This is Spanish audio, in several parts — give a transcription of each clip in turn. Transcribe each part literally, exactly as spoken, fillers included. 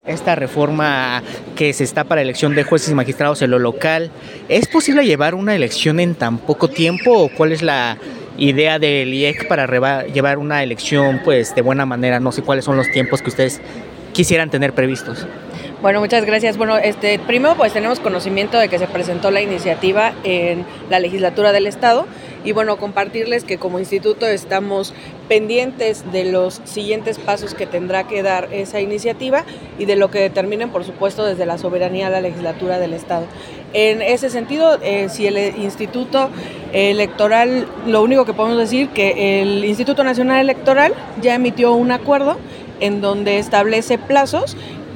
esta reforma que se está para elección de jueces y magistrados en lo local, ¿es posible llevar una elección en tan poco tiempo o cuál es la idea del I E C para reba- llevar una elección pues de buena manera? No sé cuáles son los tiempos que ustedes quisieran tener previstos. Bueno, muchas gracias. Bueno, este, primero pues tenemos conocimiento de que se presentó la iniciativa en la legislatura del Estado y bueno, compartirles que como instituto estamos pendientes de los siguientes pasos que tendrá que dar esa iniciativa y de lo que determinen, por supuesto, desde la soberanía a la legislatura del Estado. En ese sentido, eh, si el Instituto Electoral, lo único que podemos decir que el Instituto Nacional Electoral ya emitió un acuerdo en donde establece plazos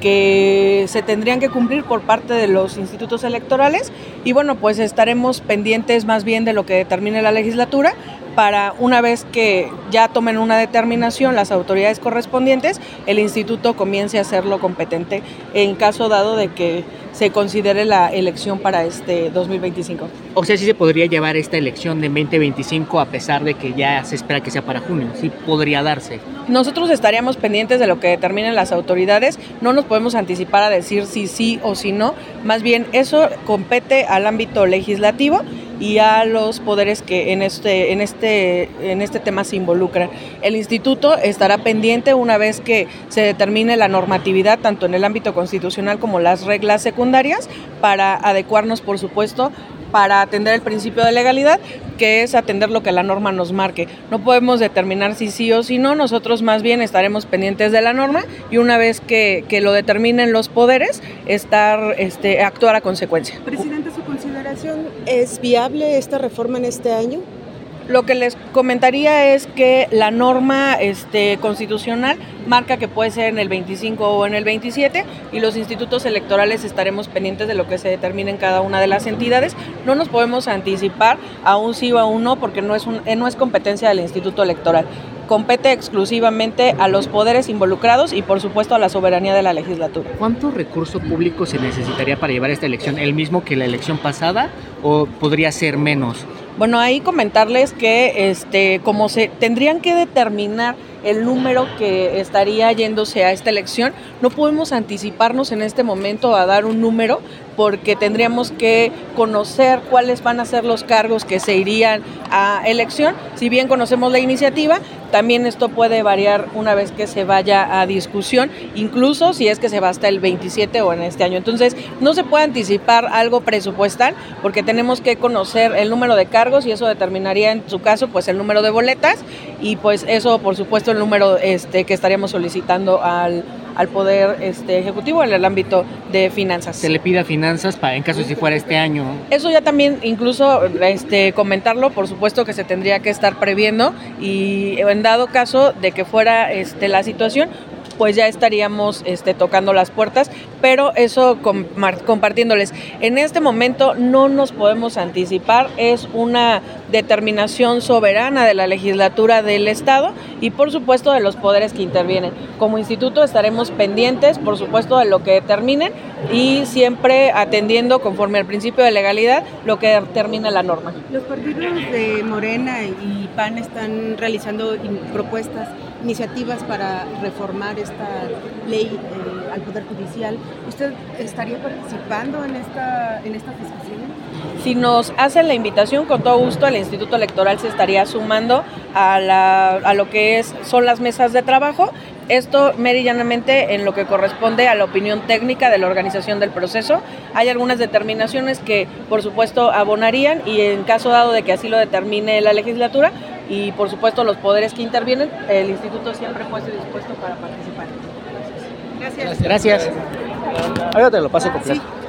que se tendrían que cumplir por parte de los institutos electorales y bueno, pues estaremos pendientes más bien de lo que determine la legislatura para una vez que ya tomen una determinación las autoridades correspondientes, el instituto comience a hacerlo competente en caso dado de que se considere la elección para este dos mil veinticinco. O sea, sí se podría llevar esta elección de veinte veinticinco a pesar de que ya se espera que sea para junio, sí podría darse. Nosotros estaríamos pendientes de lo que determinen las autoridades, no nos podemos anticipar a decir si sí o si no, más bien eso compete al ámbito legislativo y a los poderes que en este, en este, en este tema se involucran. El instituto estará pendiente una vez que se determine la normatividad tanto en el ámbito constitucional como las reglas secundarias para adecuarnos, por supuesto, para atender el principio de legalidad, que es atender lo que la norma nos marque. No podemos determinar si sí o si no, nosotros más bien estaremos pendientes de la norma y una vez que, que lo determinen los poderes, estar, este, actuar a consecuencia. Presidente, ¿su consideración es viable esta reforma en este año? Lo que les comentaría es que la norma este, constitucional marca que puede ser en el veinticinco o en el veintisiete y los institutos electorales estaremos pendientes de lo que se determine en cada una de las entidades. No nos podemos anticipar a un sí o a un no porque no es, un, no es competencia del Instituto Electoral. Compete exclusivamente a los poderes involucrados y por supuesto a la soberanía de la legislatura. ¿Cuánto recurso público se necesitaría para llevar esta elección? ¿El mismo que la elección pasada o podría ser menos? Bueno, ahí comentarles que este, como se tendrían que determinar el número que estaría yéndose a esta elección, no podemos anticiparnos en este momento a dar un número porque tendríamos que conocer cuáles van a ser los cargos que se irían a elección. Si bien conocemos la iniciativa, también esto puede variar una vez que se vaya a discusión, incluso si es que se va hasta el veintisiete o en este año. Entonces, no se puede anticipar algo presupuestal porque tenemos que conocer el número de cargos y eso determinaría en su caso pues el número de boletas y pues eso por supuesto el número este, que estaríamos solicitando al al Poder este, Ejecutivo en el ámbito de finanzas. Se le pide a finanzas para en caso de si fuera este año. Eso ya también incluso este, comentarlo, por supuesto que se tendría que estar previendo y en dado caso de que fuera este, la situación, pues ya estaríamos este, tocando las puertas, pero eso com- compartiéndoles. En este momento no nos podemos anticipar, es una determinación soberana de la legislatura del Estado y por supuesto de los poderes que intervienen. Como instituto estaremos pendientes, por supuesto, de lo que determinen y siempre atendiendo conforme al principio de legalidad lo que determina la norma. Los partidos de Morena y P A N están realizando propuestas, iniciativas para reformar esta ley eh, al Poder Judicial. ¿Usted estaría participando en esta, en esta discusión? Si nos hacen la invitación, con todo gusto, el Instituto Electoral se estaría sumando a, la, a lo que es, son las mesas de trabajo. Esto merillanamente en lo que corresponde a la opinión técnica de la organización del proceso. Hay algunas determinaciones que, por supuesto, abonarían y en caso dado de que así lo determine la legislatura y, por supuesto, los poderes que intervienen, el instituto siempre puede estar dispuesto para participar. Gracias. Gracias. Ahora te lo paso completo. Sí.